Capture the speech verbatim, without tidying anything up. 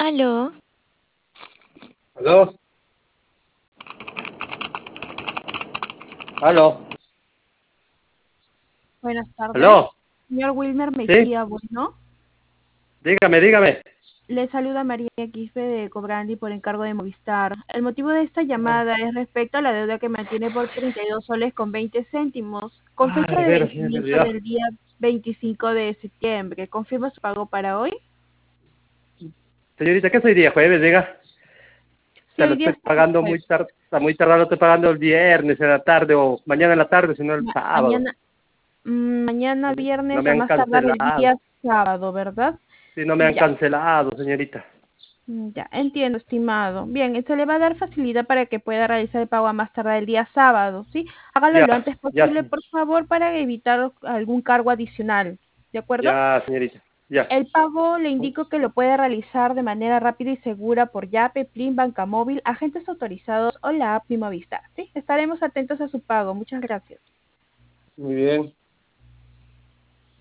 Aló, ¿Aló? ¿Aló? Buenas tardes. ¿Aló? Señor Wilmer ¿Sí? Mejía, bueno, Dígame, dígame. le saluda María Quispe de Cobrandi por encargo de Movistar. El motivo de esta llamada es respecto a la deuda que mantiene por treinta y dos soles con veinte céntimos, con Ah, fecha de de veras, sí, me había vencimiento olvidado. del día veinticinco de septiembre. ¿Confirma su pago para hoy? Señorita, ¿qué soy día? ¿Jueves, diga? Sí, Te lo hoy día estoy estamos pagando muy jueves. tarde, está muy tarde, lo estoy pagando el viernes en la tarde o mañana en la tarde, sino el Ma- sábado. mañana, mm, mañana No viernes me a han más tardar el cancelado. día sábado, ¿verdad? Sí, no me han Ya. cancelado, señorita. Mm, Ya, entiendo, estimado. Bien, se le va a dar facilidad para que pueda realizar el pago a más tardar el día sábado, ¿sí? Hágalo Ya, lo antes ya, posible, sí. por favor, para evitar algún cargo adicional, ¿de acuerdo? Ya, señorita. Ya. El pago le indico que lo puede realizar de manera rápida y segura por Yape, Plin, Banca Móvil, agentes autorizados o la app Mi Movistar, ¿sí? Estaremos atentos a su pago. Muchas gracias. Muy bien.